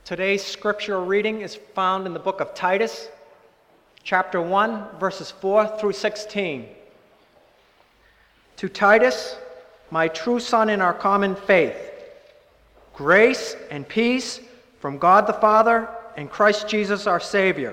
Today's scriptural reading is found in the book of Titus, chapter 1, verses 4 through 16. To Titus, my true son in our common faith, grace and peace from God the Father and Christ Jesus our Savior.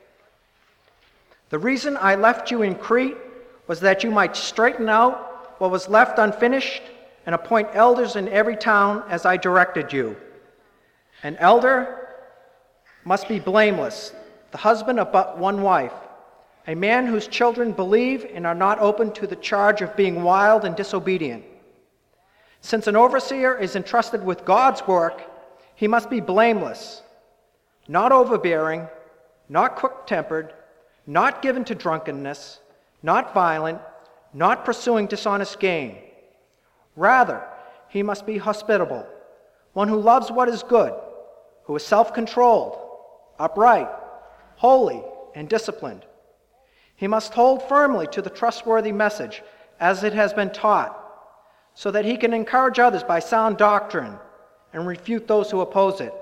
The reason I left you in Crete was that you might straighten out what was left unfinished and appoint elders in every town as I directed you. An elder must be blameless, the husband of but one wife, a man whose children believe and are not open to the charge of being wild and disobedient. Since an overseer is entrusted with God's work, he must be blameless, not overbearing, not quick-tempered, not given to drunkenness, not violent, not pursuing dishonest gain. Rather, he must be hospitable, one who loves what is good, who is self-controlled, upright, holy, and disciplined. He must hold firmly to the trustworthy message as it has been taught, so that he can encourage others by sound doctrine and refute those who oppose it.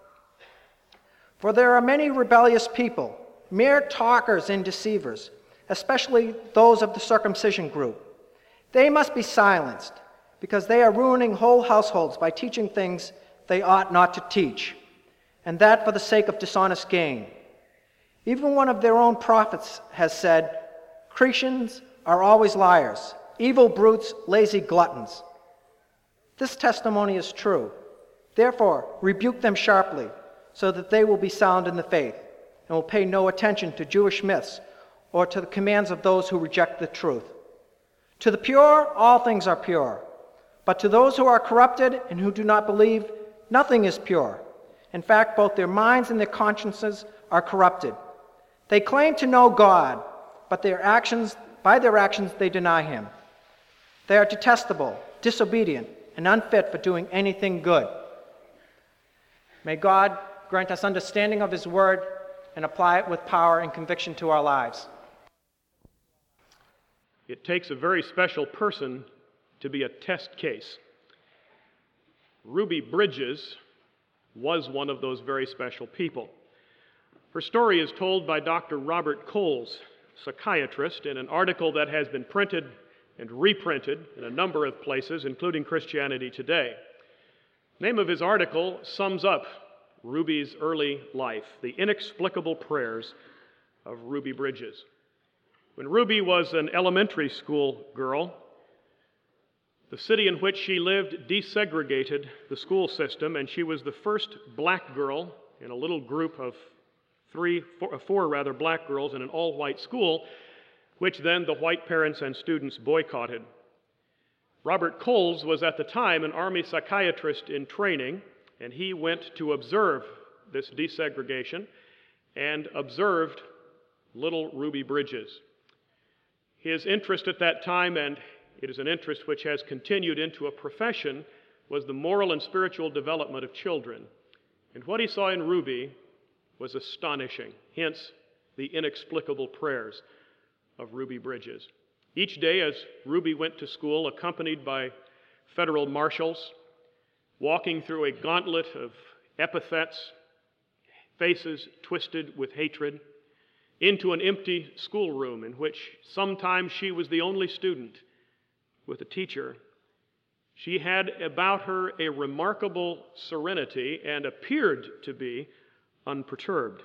For there are many rebellious people, mere talkers and deceivers, especially those of the circumcision group. They must be silenced, because they are ruining whole households by teaching things they ought not to teach, and that for the sake of dishonest gain. Even one of their own prophets has said, Cretians are always liars, evil brutes, lazy gluttons. This testimony is true. Therefore, rebuke them sharply, so that they will be sound in the faith, and will pay no attention to Jewish myths or to the commands of those who reject the truth. To the pure, all things are pure, but to those who are corrupted and who do not believe, nothing is pure. In fact, both their minds and their consciences are corrupted. They claim to know God, but by their actions they deny him. They are detestable, disobedient, and unfit for doing anything good. May God grant us understanding of his word and apply it with power and conviction to our lives. It takes a very special person to be a test case. Ruby Bridges was one of those very special people. Her story is told by Dr. Robert Coles, psychiatrist, in an article that has been printed and reprinted in a number of places, including Christianity Today. The name of his article sums up Ruby's early life, the inexplicable prayers of Ruby Bridges. When Ruby was an elementary school girl, the city in which she lived desegregated the school system, and she was the first black girl in a little group of four black girls in an all-white school, which then the white parents and students boycotted. Robert Coles was at the time an Army psychiatrist in training, and he went to observe this desegregation and observed little Ruby Bridges. His interest at that time, and it is an interest which has continued into a profession, was the moral and spiritual development of children. And what he saw in Ruby was astonishing, hence the inexplicable prayers of Ruby Bridges. Each day as Ruby went to school, accompanied by federal marshals, walking through a gauntlet of epithets, faces twisted with hatred, into an empty schoolroom in which sometimes she was the only student with a teacher, she had about her a remarkable serenity and appeared to be unperturbed.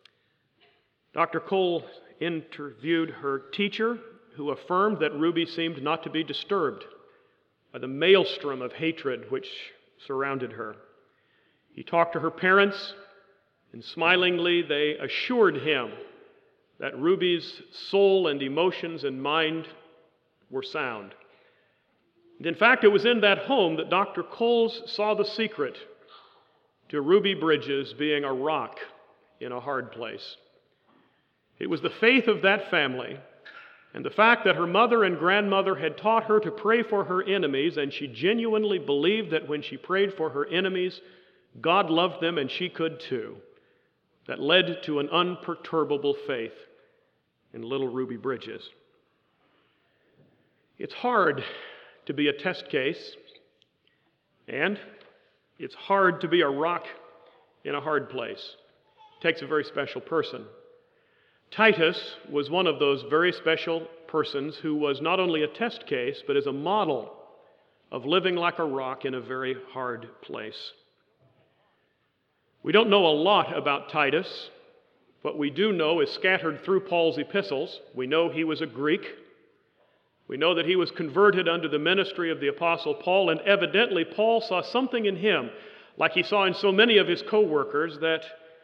Dr. Cole interviewed her teacher, who affirmed that Ruby seemed not to be disturbed by the maelstrom of hatred which surrounded her. He talked to her parents, and smilingly they assured him that Ruby's soul and emotions and mind were sound. And in fact, it was in that home that Dr. Coles saw the secret to Ruby Bridges being a rock in a hard place. It was the faith of that family and the fact that her mother and grandmother had taught her to pray for her enemies, and she genuinely believed that when she prayed for her enemies, God loved them and she could too, that led to an unperturbable faith in little Ruby Bridges. It's hard to be a test case, and it's hard to be a rock in a hard place. It takes a very special person. Titus was one of those very special persons who was not only a test case, but is a model of living like a rock in a very hard place. We don't know a lot about Titus. What we do know is scattered through Paul's epistles. We know he was a Greek. We know that he was converted under the ministry of the Apostle Paul, and evidently Paul saw something in him, like he saw in so many of his co-workers, that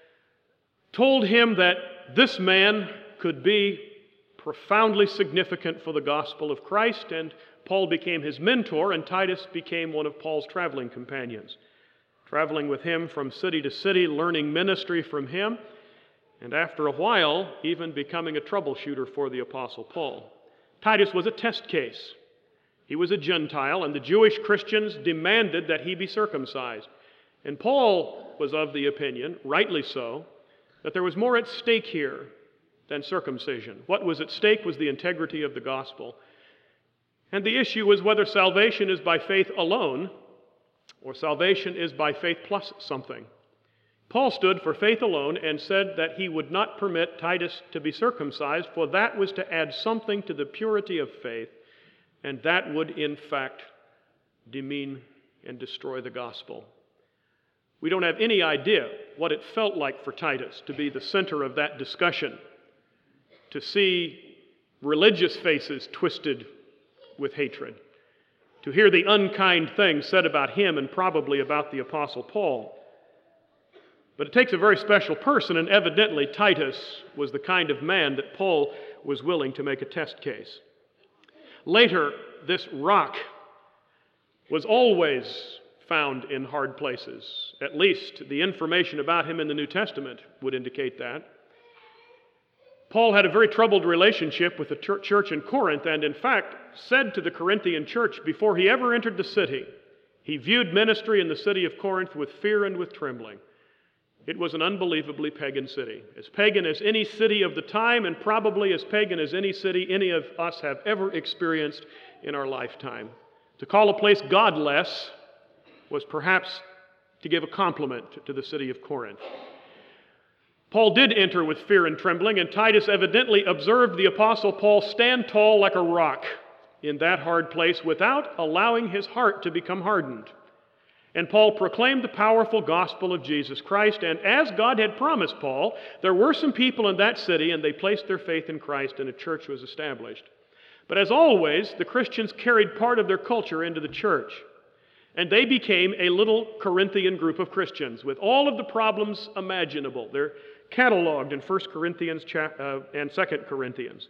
told him that this man could be profoundly significant for the gospel of Christ, and Paul became his mentor, and Titus became one of Paul's traveling companions, traveling with him from city to city, learning ministry from him, and after a while, even becoming a troubleshooter for the Apostle Paul. Titus was a test case. He was a Gentile, and the Jewish Christians demanded that he be circumcised. And Paul was of the opinion, rightly so, that there was more at stake here than circumcision. What was at stake was the integrity of the gospel. And the issue was whether salvation is by faith alone or salvation is by faith plus something. Paul stood for faith alone and said that he would not permit Titus to be circumcised, for that was to add something to the purity of faith, and that would in fact demean and destroy the gospel. We don't have any idea what it felt like for Titus to be the center of that discussion, to see religious faces twisted with hatred, to hear the unkind things said about him and probably about the Apostle Paul. But it takes a very special person, and evidently Titus was the kind of man that Paul was willing to make a test case. Later, this rock was always found in hard places. At least the information about him in the New Testament would indicate that. Paul had a very troubled relationship with the church in Corinth, and in fact said to the Corinthian church before he ever entered the city, he viewed ministry in the city of Corinth with fear and with trembling. It was an unbelievably pagan city, as pagan as any city of the time, and probably as pagan as any city any of us have ever experienced in our lifetime. To call a place godless was perhaps to give a compliment to the city of Corinth. Paul did enter with fear and trembling, and Titus evidently observed the Apostle Paul stand tall like a rock in that hard place without allowing his heart to become hardened. And Paul proclaimed the powerful gospel of Jesus Christ, and as God had promised Paul, there were some people in that city, and they placed their faith in Christ, and a church was established. But as always, the Christians carried part of their culture into the church, and they became a little Corinthian group of Christians with all of the problems imaginable. They're cataloged in 1 Corinthians and 2 Corinthians.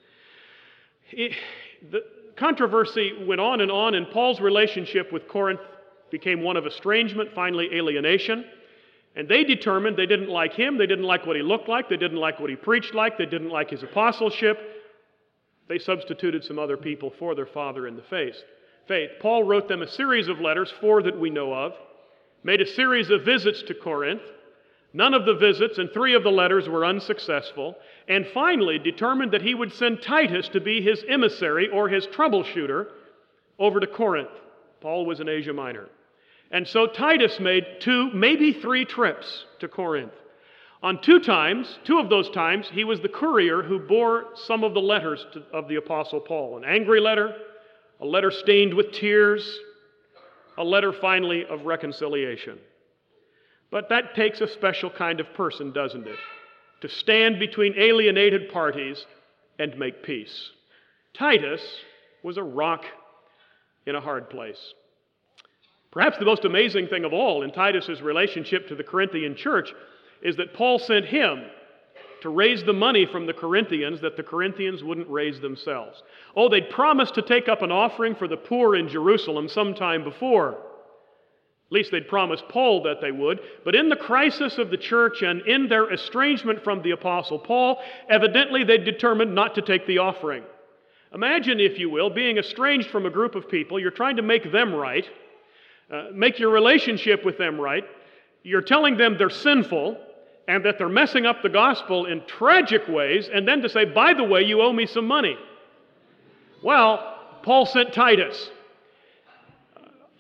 The controversy went on, and Paul's relationship with Corinth became one of estrangement, finally alienation. And they determined they didn't like him, they didn't like what he looked like, they didn't like what he preached like, they didn't like his apostleship. They substituted some other people for their father in the faith. Paul wrote them a series of letters, 4 that we know of, made a series of visits to Corinth. None of the visits and 3 of the letters were unsuccessful, and finally determined that he would send Titus to be his emissary or his troubleshooter over to Corinth. Paul was in Asia Minor. And so Titus made 2, maybe 3 trips to Corinth. On 2 of those times, he was the courier who bore some of the letters of the Apostle Paul. An angry letter, a letter stained with tears, a letter finally of reconciliation. But that takes a special kind of person, doesn't it? To stand between alienated parties and make peace. Titus was a rock in a hard place. Perhaps the most amazing thing of all in Titus's relationship to the Corinthian church is that Paul sent him to raise the money from the Corinthians that the Corinthians wouldn't raise themselves. Oh, they'd promised to take up an offering for the poor in Jerusalem sometime before. At least they'd promised Paul that they would. But in the crisis of the church and in their estrangement from the Apostle Paul, evidently they'd determined not to take the offering. Imagine, if you will, being estranged from a group of people. You're trying to make them right, make your relationship with them right. You're telling them they're sinful and that they're messing up the gospel in tragic ways, and then to say, by the way, you owe me some money. Well, Paul sent Titus.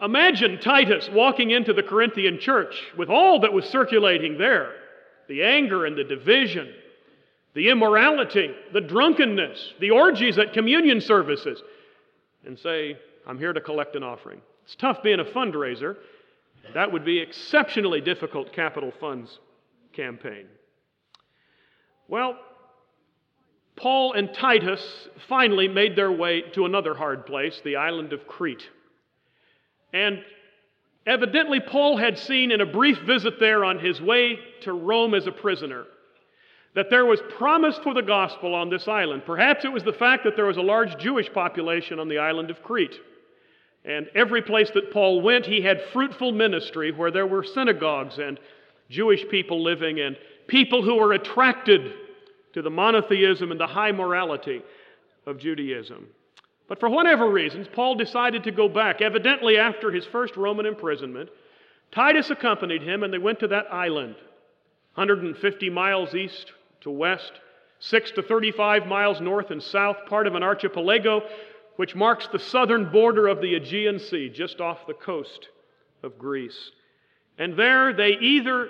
Imagine Titus walking into the Corinthian church with all that was circulating there, the anger and the division, the immorality, the drunkenness, the orgies at communion services, and say, I'm here to collect an offering. It's tough being a fundraiser. That would be exceptionally difficult capital funds campaign. Well, Paul and Titus finally made their way to another hard place, the island of Crete. And evidently Paul had seen in a brief visit there on his way to Rome as a prisoner that there was promise for the gospel on this island. Perhaps it was the fact that there was a large Jewish population on the island of Crete. And every place that Paul went, he had fruitful ministry where there were synagogues and Jewish people living and people who were attracted to the monotheism and the high morality of Judaism. But for whatever reasons, Paul decided to go back. Evidently, after his first Roman imprisonment, Titus accompanied him and they went to that island, 150 miles east to west, 6 to 35 miles north and south, part of an archipelago which marks the southern border of the Aegean Sea, just off the coast of Greece. And there they either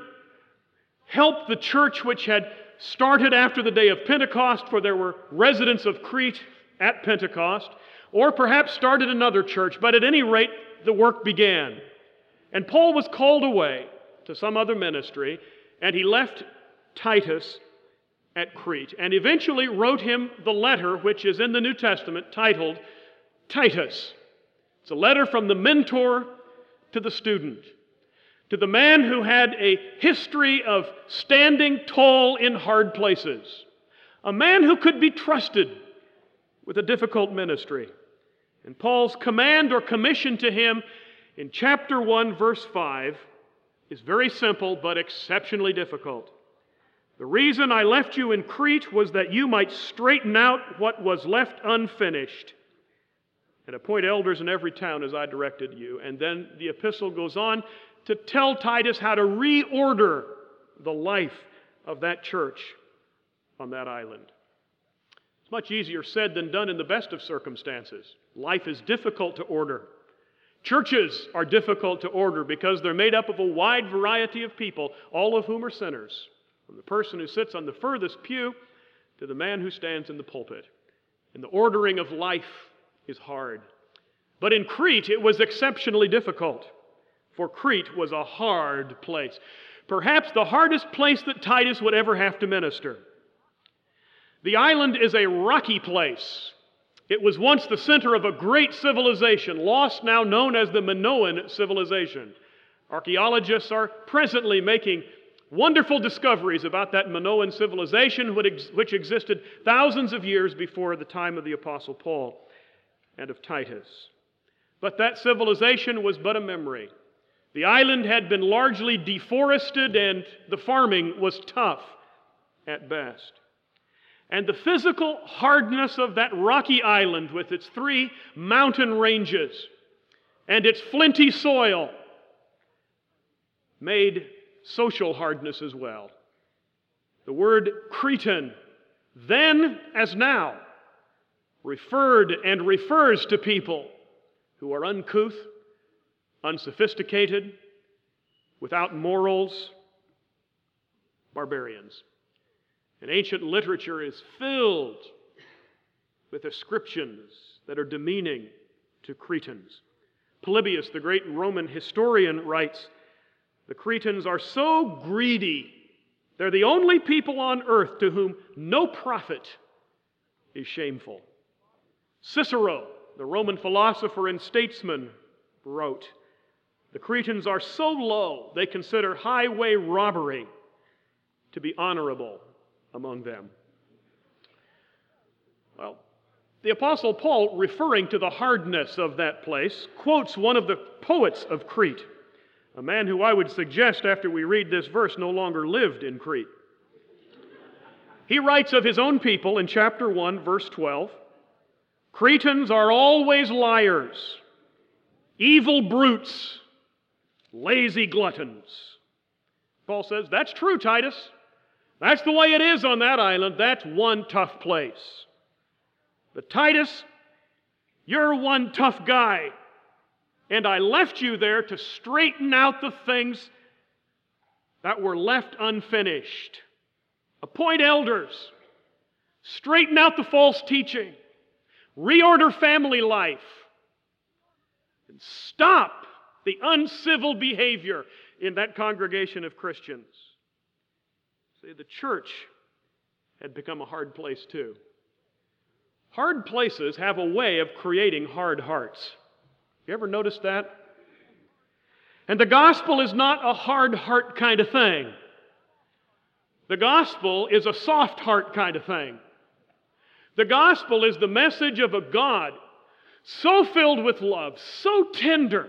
helped the church which had started after the day of Pentecost, for there were residents of Crete at Pentecost, or perhaps started another church, but at any rate, the work began. And Paul was called away to some other ministry, and he left Titus at Crete, and eventually wrote him the letter which is in the New Testament titled Titus. It's a letter from the mentor to the student, to the man who had a history of standing tall in hard places, a man who could be trusted with a difficult ministry. And Paul's command or commission to him in chapter 1, verse 5 is very simple but exceptionally difficult. The reason I left you in Crete was that you might straighten out what was left unfinished and appoint elders in every town as I directed you. And then the epistle goes on to tell Titus how to reorder the life of that church on that island. It's much easier said than done in the best of circumstances. Life is difficult to order. Churches are difficult to order because they're made up of a wide variety of people, all of whom are sinners, from the person who sits on the furthest pew to the man who stands in the pulpit. And the ordering of life is hard. But in Crete, it was exceptionally difficult, for Crete was a hard place, perhaps the hardest place that Titus would ever have to minister. The island is a rocky place. It was once the center of a great civilization, lost now, known as the Minoan civilization. Archaeologists are presently making wonderful discoveries about that Minoan civilization which existed thousands of years before the time of the Apostle Paul and of Titus. But that civilization was but a memory. The island had been largely deforested and the farming was tough at best. And the physical hardness of that rocky island with its 3 mountain ranges and its flinty soil made social hardness as well. The word Cretan, then as now, referred and refers to people who are uncouth, unsophisticated, without morals, barbarians. And ancient literature is filled with ascriptions that are demeaning to Cretans. Polybius, the great Roman historian, writes, the Cretans are so greedy, they're the only people on earth to whom no profit is shameful. Cicero, the Roman philosopher and statesman, wrote, the Cretans are so low they consider highway robbery to be honorable among them. Well, the Apostle Paul, referring to the hardness of that place, quotes one of the poets of Crete, a man who I would suggest after we read this verse no longer lived in Crete. He writes of his own people in chapter 1, verse 12, Cretans are always liars, evil brutes, lazy gluttons. Paul says, that's true, Titus. That's the way it is on that island. That's one tough place. But Titus, you're one tough guy. And I left you there to straighten out the things that were left unfinished. Appoint elders. Straighten out the false teaching. Reorder family life. And stop the uncivil behavior in that congregation of Christians. See, the church had become a hard place too. Hard places have a way of creating hard hearts. You ever noticed that? And the gospel is not a hard heart kind of thing. The gospel is a soft heart kind of thing. The gospel is the message of a God so filled with love, so tender,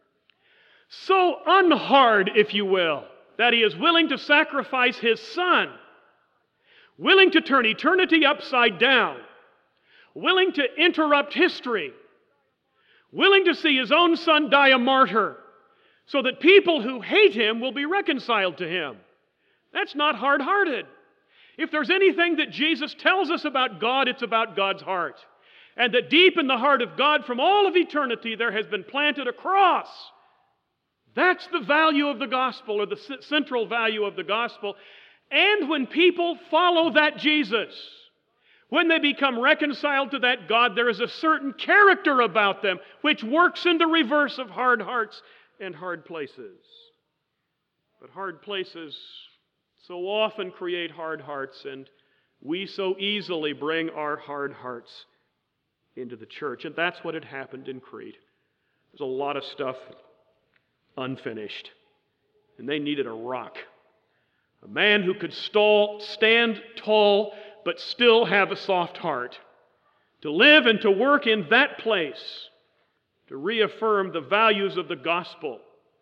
so unhard, if you will, that He is willing to sacrifice His Son, willing to turn eternity upside down, willing to interrupt history, willing to see His own Son die a martyr, so that people who hate Him will be reconciled to Him. That's not hard-hearted. If there's anything that Jesus tells us about God, it's about God's heart. And that deep in the heart of God, from all of eternity, there has been planted a cross. That's the value of the gospel, or the central value of the gospel. And when people follow that Jesus, when they become reconciled to that God, there is a certain character about them which works in the reverse of hard hearts and hard places. But hard places so often create hard hearts, and we so easily bring our hard hearts into the church. And that's what had happened in Crete. There's a lot of stuff unfinished. And they needed a rock. A man who could stand tall but still have a soft heart. To live and to work in that place. To reaffirm the values of the gospel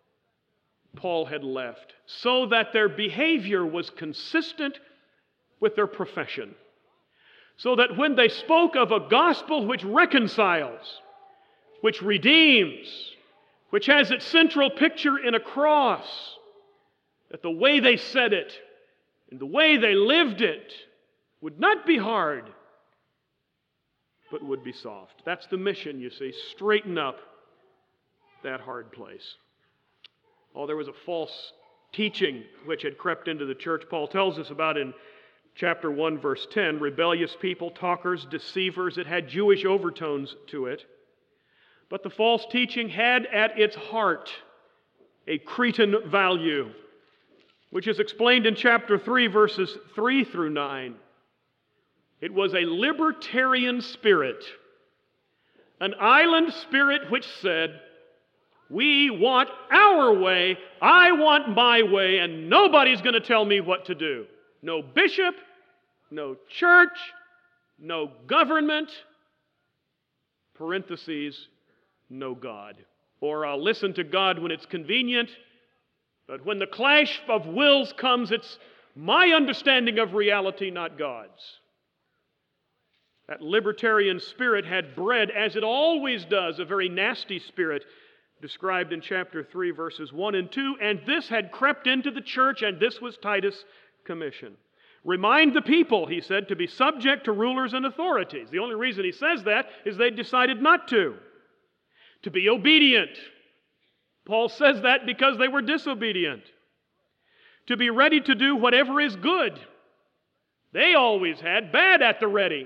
Paul had left, so that their behavior was consistent with their profession. So that when they spoke of a gospel which reconciles, which redeems, which has its central picture in a cross, that the way they said it and the way they lived it would not be hard, but would be soft. That's the mission, you see. Straighten up that hard place. Oh, there was a false teaching which had crept into the church. Paul tells us about in chapter 1, verse 10, rebellious people, talkers, deceivers. It had Jewish overtones to it. But the false teaching had at its heart a Cretan value, which is explained in chapter 3, verses 3 through 9. It was a libertarian spirit, an island spirit which said, we want our way, I want my way, and nobody's going to tell me what to do. No bishop, no church, no government, parentheses, no God. Or I'll listen to God when it's convenient, but when the clash of wills comes, it's my understanding of reality, not God's. That libertarian spirit had bred, as it always does, a very nasty spirit, described in chapter 3, verses 1 and 2, and this had crept into the church, and this was Titus' commission. Remind the people, he said, to be subject to rulers and authorities. The only reason he says that is they decided not to. To be obedient. Paul says that because they were disobedient. To be ready to do whatever is good. They always had bad at the ready.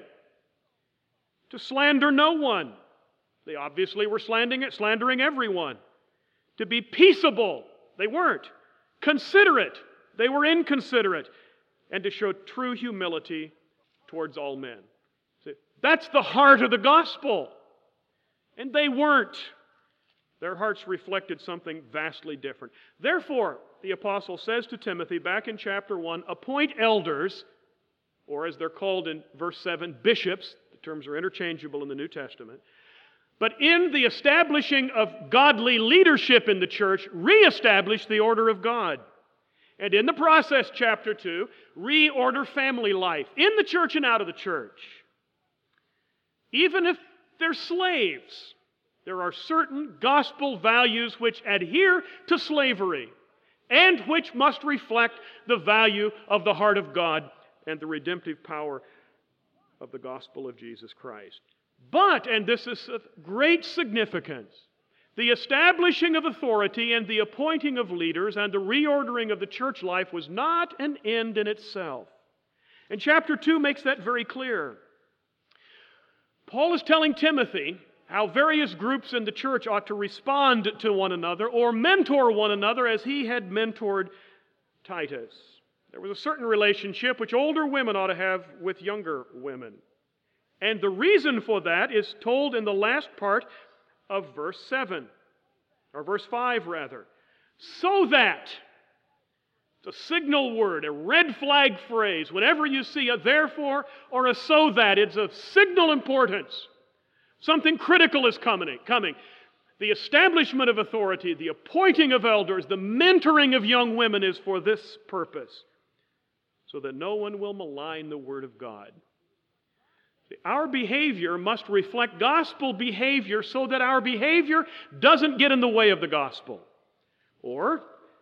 To slander no one. They obviously were slandering everyone. To be peaceable. They weren't. Considerate. They were inconsiderate. And to show true humility towards all men. See, that's the heart of the gospel. And they weren't. Their hearts reflected something vastly different. Therefore, the apostle says to Timothy back in chapter 1, appoint elders, or as they're called in verse 7, bishops. The terms are interchangeable in the New Testament. But in the establishing of godly leadership in the church, reestablish the order of God. And in the process, chapter 2, reorder family life in the church and out of the church. Even if they're slaves, there are certain gospel values which adhere to slavery and which must reflect the value of the heart of God and the redemptive power of the gospel of Jesus Christ. But, and this is of great significance, The establishing of authority and the appointing of leaders and the reordering of the church life was not an end in itself. And chapter 2 makes that very clear. Paul is telling Timothy how various groups in the church ought to respond to one another or mentor one another as he had mentored Titus. There was a certain relationship which older women ought to have with younger women. And the reason for that is told in the last part of verse 7, or verse 5 rather. So that, it's a signal word, a red flag phrase. Whenever you see a therefore or a so that, it's of signal importance. Something critical is coming. The establishment of authority, the appointing of elders, the mentoring of young women is for this purpose, so that no one will malign the Word of God. Our behavior must reflect gospel behavior so that our behavior doesn't get in the way of the gospel. Or,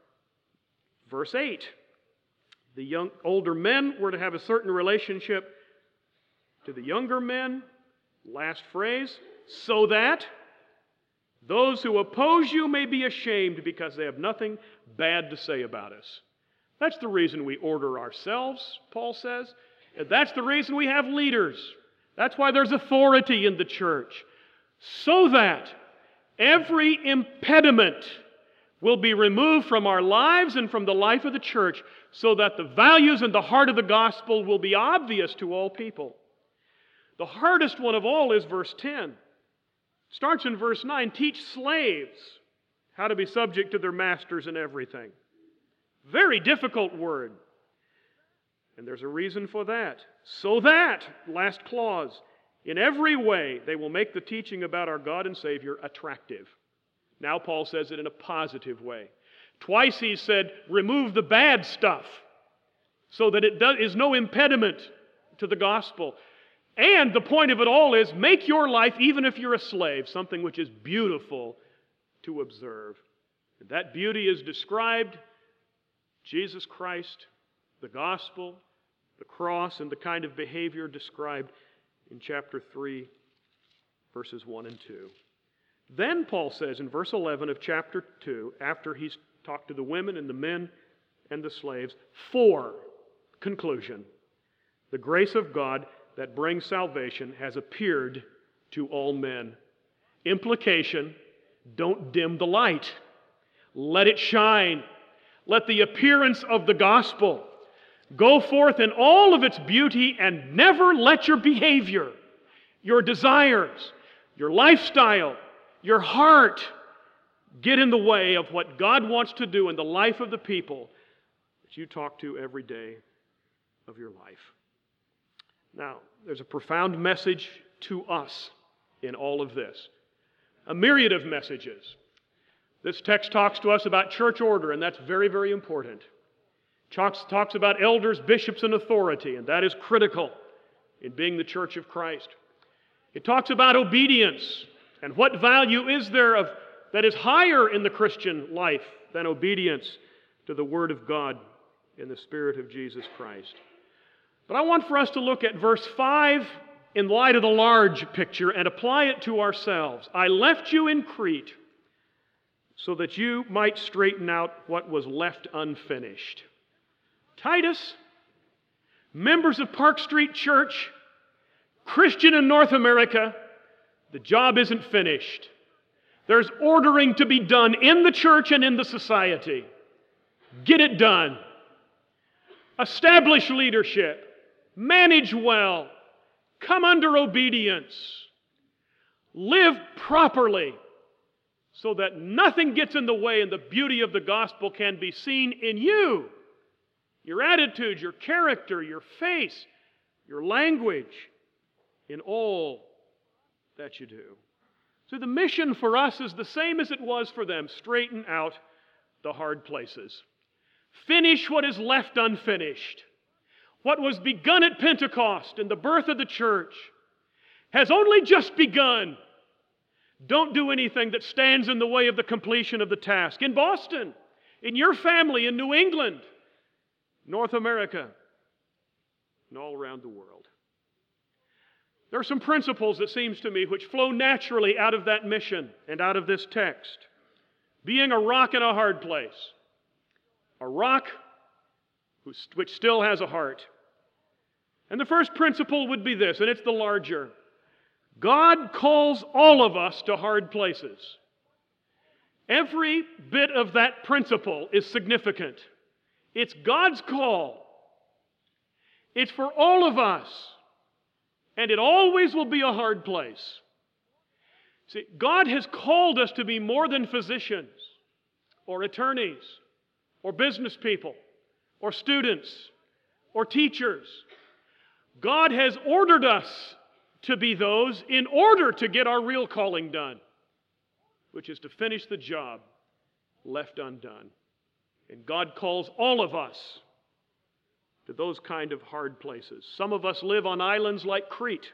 verse 8, the older men were to have a certain relationship to the younger men. Last phrase, so that those who oppose you may be ashamed because they have nothing bad to say about us. That's the reason we order ourselves, Paul says. And that's the reason we have leaders. That's why there's authority in the church. So that every impediment will be removed from our lives and from the life of the church, so that the values and the heart of the gospel will be obvious to all people. The hardest one of all is verse 10. Starts in verse 9, teach slaves how to be subject to their masters in everything. Very difficult word. And there's a reason for that. So that, last clause, in every way they will make the teaching about our God and Savior attractive. Now Paul says it in a positive way. Twice he said, remove the bad stuff so that it is no impediment to the gospel. And the point of it all is, make your life, even if you're a slave, something which is beautiful to observe. And that beauty is described, Jesus Christ, the gospel, the cross, and the kind of behavior described in chapter 3, verses 1 and 2. Then Paul says in verse 11 of chapter 2, after he's talked to the women and the men and the slaves, for conclusion, the grace of God that brings salvation has appeared to all men. Implication, don't dim the light. Let it shine. Let the appearance of the gospel go forth in all of its beauty, and never let your behavior, your desires, your lifestyle, your heart get in the way of what God wants to do in the life of the people that you talk to every day of your life. Now, there's a profound message to us in all of this. A myriad of messages. This text talks to us about church order, and that's very, very important. Talks about elders, bishops, and authority, and that is critical in being the church of Christ. It talks about obedience, and what value is there that is higher in the Christian life than obedience to the Word of God in the Spirit of Jesus Christ. But I want for us to look at verse 5 in light of the large picture and apply it to ourselves. I left you in Crete so that you might straighten out what was left unfinished. Titus, members of Park Street Church, Christian in North America, the job isn't finished. There's ordering to be done in the church and in the society. Get it done. Establish leadership. Manage well. Come under obedience. Live properly so that nothing gets in the way and the beauty of the gospel can be seen in you. Your attitude, your character, your face, your language, in all that you do. So the mission for us is the same as it was for them. Straighten out the hard places. Finish what is left unfinished. What was begun at Pentecost and the birth of the church has only just begun. Don't do anything that stands in the way of the completion of the task. In Boston, in your family, in New England, North America, and all around the world. There are some principles, it seems to me, which flow naturally out of that mission and out of this text. Being a rock in a hard place. A rock which still has a heart. And the first principle would be this, and it's the larger. God calls all of us to hard places. Every bit of that principle is significant. It's God's call. It's for all of us. And it always will be a hard place. See, God has called us to be more than physicians, or attorneys, or business people, or students, or teachers. God has ordered us to be those in order to get our real calling done, which is to finish the job left undone. And God calls all of us to those kind of hard places. Some of us live on islands like Crete.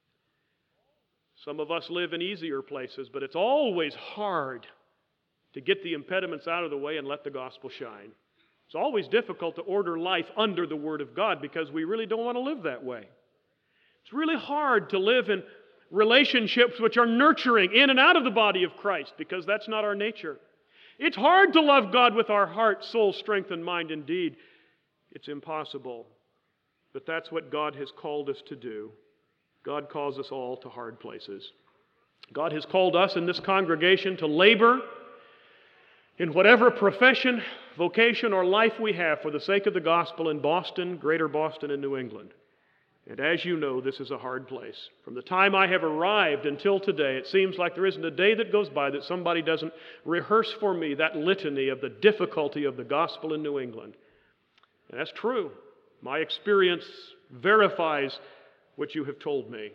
Some of us live in easier places, but it's always hard to get the impediments out of the way and let the gospel shine. It's always difficult to order life under the Word of God because we really don't want to live that way. It's really hard to live in relationships which are nurturing in and out of the body of Christ because that's not our nature. It's hard to love God with our heart, soul, strength, and mind. Indeed, it's impossible. But that's what God has called us to do. God calls us all to hard places. God has called us in this congregation to labor in whatever profession, vocation, or life we have for the sake of the gospel in Boston, Greater Boston, and New England. And as you know, this is a hard place. From the time I have arrived until today, it seems like there isn't a day that goes by that somebody doesn't rehearse for me that litany of the difficulty of the gospel in New England. And that's true. My experience verifies what you have told me.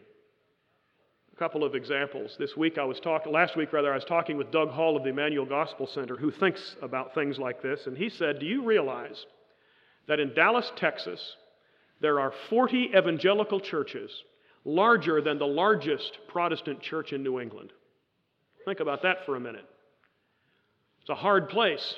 A couple of examples. Last week I was talking with Doug Hall of the Emmanuel Gospel Center, who thinks about things like this, and he said, "Do you realize that in Dallas, Texas, there are 40 evangelical churches larger than the largest Protestant church in New England?" Think about that for a minute. It's a hard place.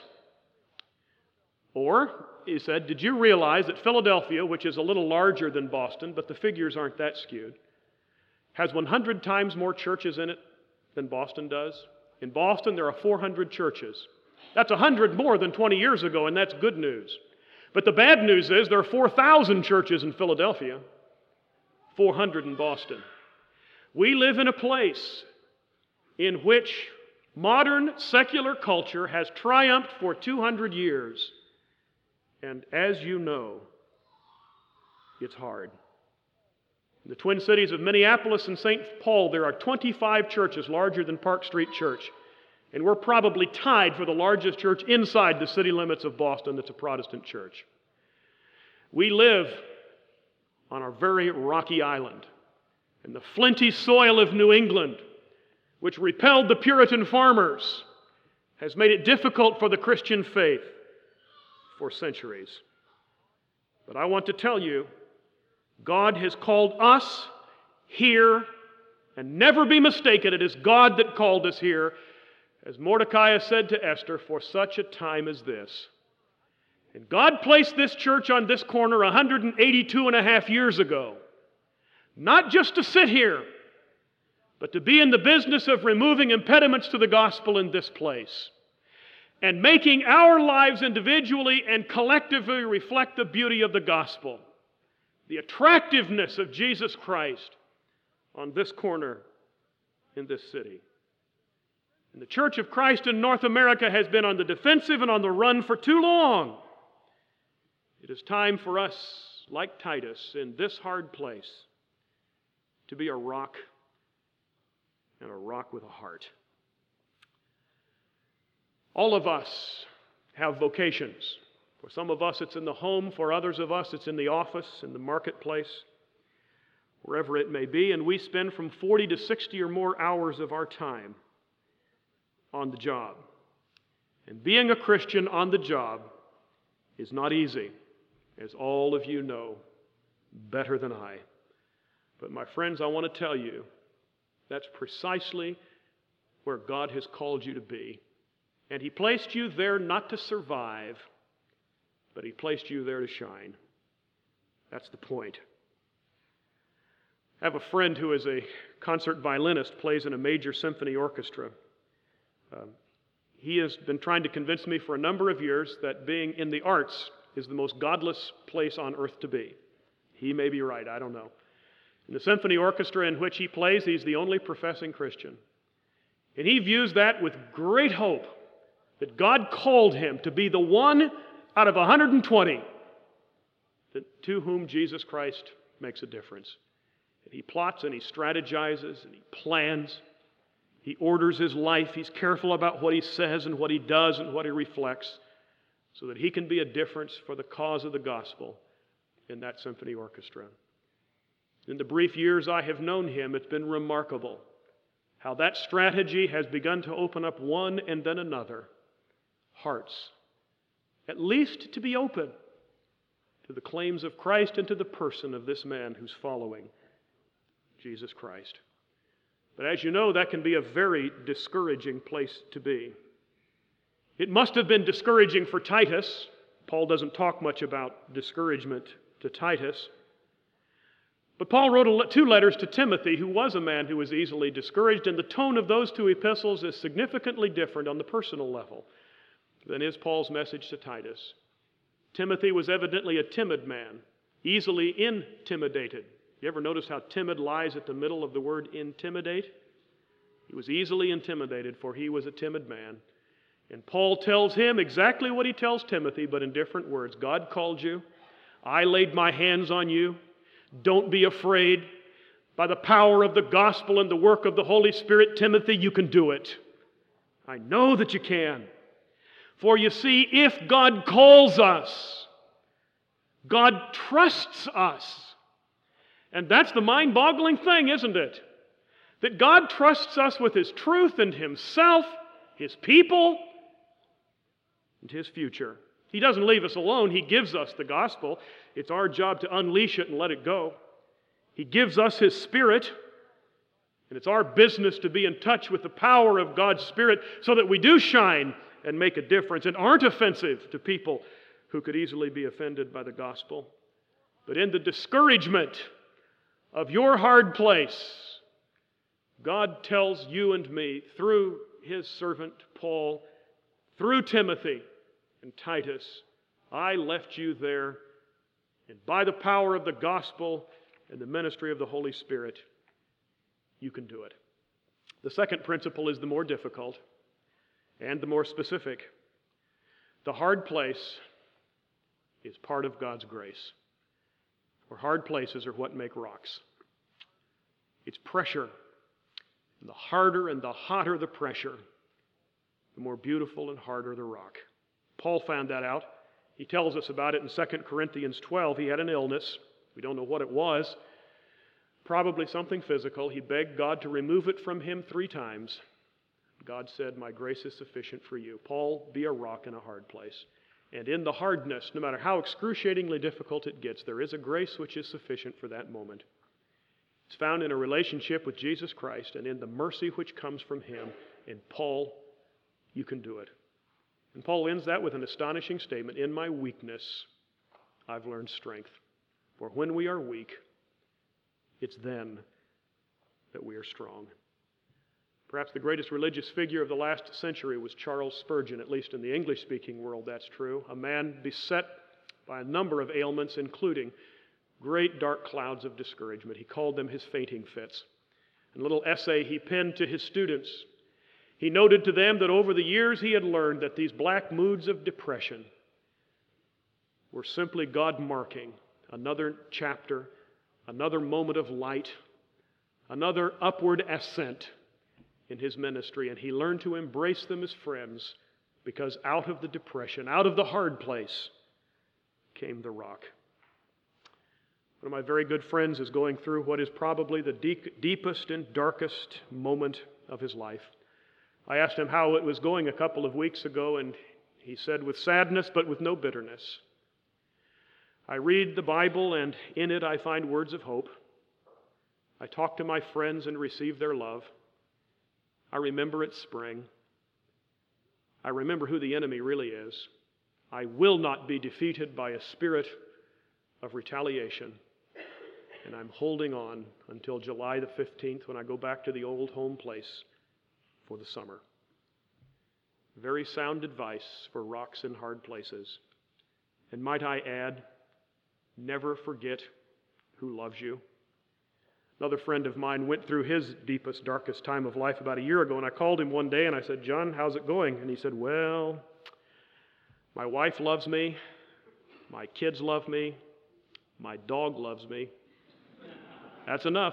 Or, he said, did you realize that Philadelphia, which is a little larger than Boston, but the figures aren't that skewed, has 100 times more churches in it than Boston does? In Boston, there are 400 churches. That's 100 more than 20 years ago, and that's good news. But the bad news is there are 4,000 churches in Philadelphia, 400 in Boston. We live in a place in which modern secular culture has triumphed for 200 years. And as you know, it's hard. In the Twin Cities of Minneapolis and St. Paul, there are 25 churches larger than Park Street Church. And we're probably tied for the largest church inside the city limits of Boston that's a Protestant church. We live on a very rocky island. And the flinty soil of New England, which repelled the Puritan farmers, has made it difficult for the Christian faith for centuries. But I want to tell you, God has called us here, and never be mistaken, it is God that called us here, as Mordecai said to Esther, for such a time as this. And God placed this church on this corner 182 and a half years ago, not just to sit here, but to be in the business of removing impediments to the gospel in this place, and making our lives individually and collectively reflect the beauty of the gospel, the attractiveness of Jesus Christ on this corner in this city. And the Church of Christ in North America has been on the defensive and on the run for too long. It is time for us, like Titus, in this hard place, to be a rock, and a rock with a heart. All of us have vocations. For some of us, it's in the home. For others of us, it's in the office, in the marketplace, wherever it may be. And we spend from 40 to 60 or more hours of our time on the job. And being a Christian on the job is not easy, as all of you know better than I. But my friends, I want to tell you, that's precisely where God has called you to be. And He placed you there not to survive, but He placed you there to shine. That's the point. I have a friend who is a concert violinist, plays in a major symphony orchestra. He has been trying to convince me for a number of years that being in the arts is the most godless place on earth to be. He may be right, I don't know. In the symphony orchestra in which he plays, he's the only professing Christian. And he views that with great hope that God called him to be the one out of 120 to whom Jesus Christ makes a difference. And he plots and he strategizes and he plans. He orders his life. He's careful about what he says and what he does and what he reflects so that he can be a difference for the cause of the gospel in that symphony orchestra. In the brief years I have known him, it's been remarkable how that strategy has begun to open up one and then another hearts, at least to be open to the claims of Christ and to the person of this man who's following Jesus Christ. But as you know, that can be a very discouraging place to be. It must have been discouraging for Titus. Paul doesn't talk much about discouragement to Titus. But Paul wrote 2 letters to Timothy, who was a man who was easily discouraged, and the tone of those 2 epistles is significantly different on the personal level than is Paul's message to Titus. Timothy was evidently a timid man, easily intimidated. You ever notice how timid lies at the middle of the word intimidate? He was easily intimidated, for he was a timid man. And Paul tells him exactly what he tells Timothy, but in different words. God called you. I laid my hands on you. Don't be afraid. By the power of the gospel and the work of the Holy Spirit, Timothy, you can do it. I know that you can. For you see, if God calls us, God trusts us. And that's the mind-boggling thing, isn't it? That God trusts us with His truth and Himself, His people, and His future. He doesn't leave us alone. He gives us the gospel. It's our job to unleash it and let it go. He gives us His Spirit, and it's our business to be in touch with the power of God's Spirit so that we do shine and make a difference and aren't offensive to people who could easily be offended by the gospel. But in the discouragement of your hard place, God tells you and me through His servant Paul, through Timothy and Titus, I left you there, and by the power of the gospel and the ministry of the Holy Spirit, you can do it. The second principle is the more difficult and the more specific. The hard place is part of God's grace. For hard places are what make rocks. It's pressure. And the harder and the hotter the pressure, the more beautiful and harder the rock. Paul found that out. He tells us about it in 2 Corinthians 12. He had an illness. We don't know what it was. Probably something physical. He begged God to remove it from him 3 times. God said, my grace is sufficient for you. Paul, be a rock in a hard place. And in the hardness, no matter how excruciatingly difficult it gets, there is a grace which is sufficient for that moment. It's found in a relationship with Jesus Christ and in the mercy which comes from Him. And Paul, you can do it. And Paul ends that with an astonishing statement. In my weakness, I've learned strength. For when we are weak, it's then that we are strong. Perhaps the greatest religious figure of the last century was Charles Spurgeon, at least in the English-speaking world, that's true. A man beset by a number of ailments, including great dark clouds of discouragement. He called them his fainting fits. In a little essay he penned to his students, he noted to them that over the years he had learned that these black moods of depression were simply God marking another chapter, another moment of light, another upward ascent in his ministry, and he learned to embrace them as friends because out of the depression, out of the hard place, came the rock. One of my very good friends is going through what is probably the deepest and darkest moment of his life. I asked him how it was going a couple of weeks ago, and he said, with sadness but with no bitterness. I read the Bible, and in it I find words of hope. I talk to my friends and receive their love. I remember it's spring. I remember who the enemy really is. I will not be defeated by a spirit of retaliation. and I'm holding on until July the 15th when I go back to the old home place for the summer. Very sound advice for rocks in hard places. And might I add, never forget who loves you. Another friend of mine went through his deepest, darkest time of life about a year ago, and I called him one day and I said, "John, how's it going?" And he said, "Well, my wife loves me, my kids love me, my dog loves me. That's enough."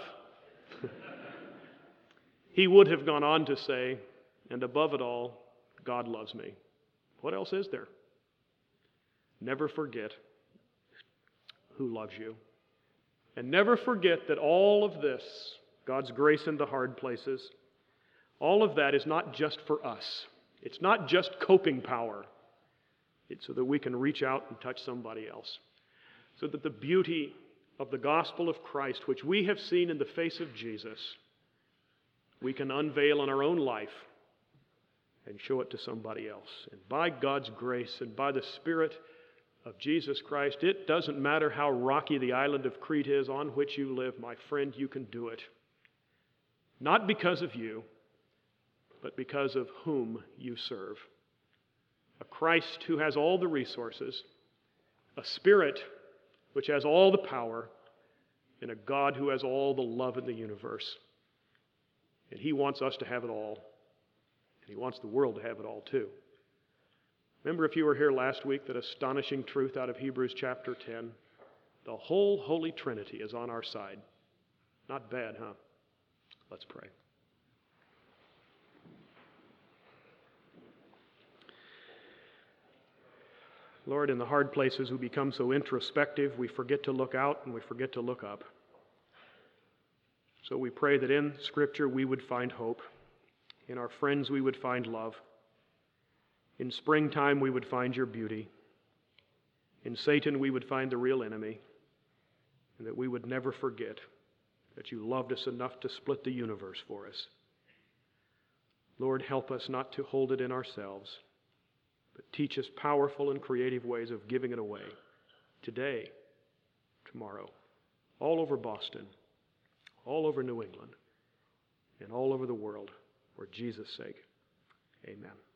He would have gone on to say, "And above it all, God loves me." What else is there? Never forget who loves you. And never forget that all of this, God's grace in the hard places, all of that is not just for us. It's not just coping power. It's so that we can reach out and touch somebody else. So that the beauty of the gospel of Christ, which we have seen in the face of Jesus, we can unveil in our own life and show it to somebody else. And by God's grace and by the Spirit of Jesus Christ, it doesn't matter how rocky the island of Crete is on which you live, my friend, you can do it. Not because of you, but because of whom you serve. A Christ who has all the resources, a Spirit which has all the power, and a God who has all the love in the universe. And He wants us to have it all. And He wants the world to have it all too. Remember, if you were here last week, that astonishing truth out of Hebrews chapter 10. The whole Holy Trinity is on our side. Not bad, huh? Let's pray. Lord, in the hard places we become so introspective, we forget to look out and we forget to look up. So we pray that in Scripture we would find hope. In our friends we would find love. In springtime we would find your beauty. In Satan we would find the real enemy. And that we would never forget that you loved us enough to split the universe for us. Lord, help us not to hold it in ourselves, but teach us powerful and creative ways of giving it away. Today, tomorrow, all over Boston, all over New England, and all over the world, for Jesus' sake. Amen.